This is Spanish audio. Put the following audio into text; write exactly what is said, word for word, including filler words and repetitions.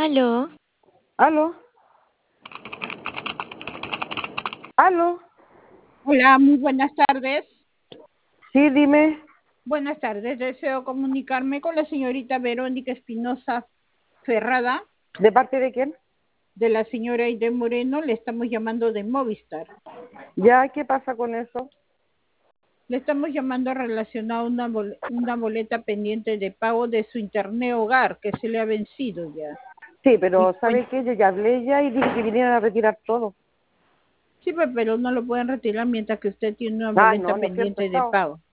Aló, ¿Aló? ¿Aló? Hola, muy buenas tardes. Sí, dime. Buenas tardes. Deseo comunicarme con la señorita Verónica Espinosa Ferrada, ¿De parte de quién? de la señora Aide Moreno. Le estamos llamando de Movistar. ¿Ya qué pasa con eso? Le estamos llamando relacionado a una, bol- una boleta pendiente de pago de su internet hogar que se le ha vencido ya. Sí, Y pero cuen- ¿sabe qué? Yo ya hablé ya y dije que vinieran a retirar todo. sí, pe- pero no lo pueden retirar mientras que usted tiene una Ah, boleta no, no fui al pendiente de pescado. pago.